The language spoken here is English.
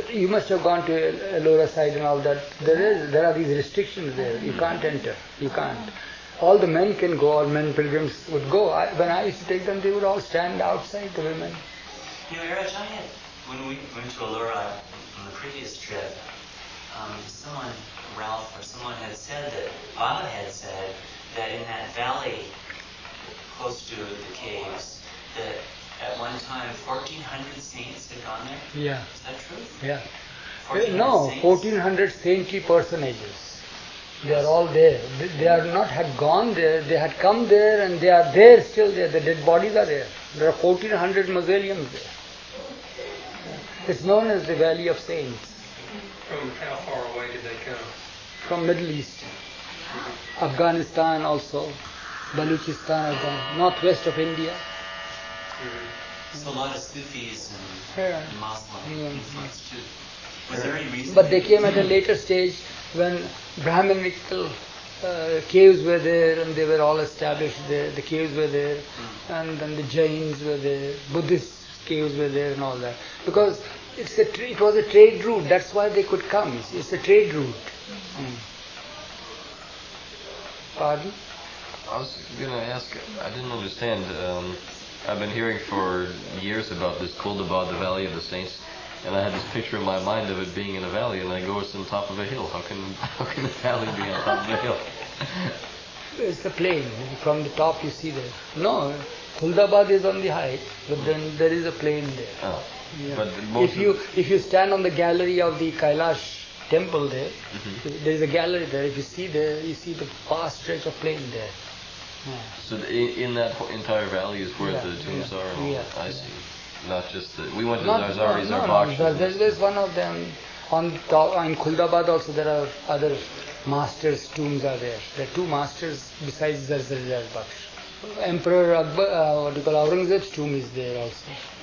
you must have gone to Ellora side and all that. There are these restrictions there. You can't enter. You can't. All the men can go. All men pilgrims would go. When I used to take them, they would all stand outside. The women. Raj, when we went to Ellora on the previous trip, Ralph or someone had said that Baba had said that in that valley close to the caves, that at one time 1,400 saints had gone there. Yeah. Is that true? Yeah. 1,400 saintly personages. They are all there. They are not had gone there. They had come there, and they are there still. There, the dead bodies are there. There are 1,400 mausoleums there. It's known as the Valley of Saints. From how far away did they come? From Middle East, Afghanistan also, Baluchistan, northwest of India. So a lot of Sufis Yeah. and Muslim influence too. Was there any reason? But they came at a later stage when Brahminical caves were there and they were all established there. The caves were there, and then the Jains were there, Buddhist caves were there and all that. Because it was a trade route, that's why they could come. It's a trade route. Pardon? I was going to ask, I didn't understand. I've been hearing for years about this Kuldabad, the Valley of the Saints, and I had this picture in my mind of it being in a valley, and I go, it's on top of a hill. How can a valley be on top of a hill? It's the plain. From the top you see that. No, Kuldabad is on the height, but then there is a plain there. Oh. Yeah. But If you stand on the gallery of the Kailash temple there, there is a gallery there. If you see there, you see the vast stretch of plain there. Yeah. So in that entire valley is where the tombs are? And all that? I see. Not just we went to Zarzaris or Bakshi's. There's one of them. On top, in Kuldabad also there are other masters' tombs are there. There are two masters besides Zarzar Baksh. Emperor Akbar, Aurangzeb's tomb is there also.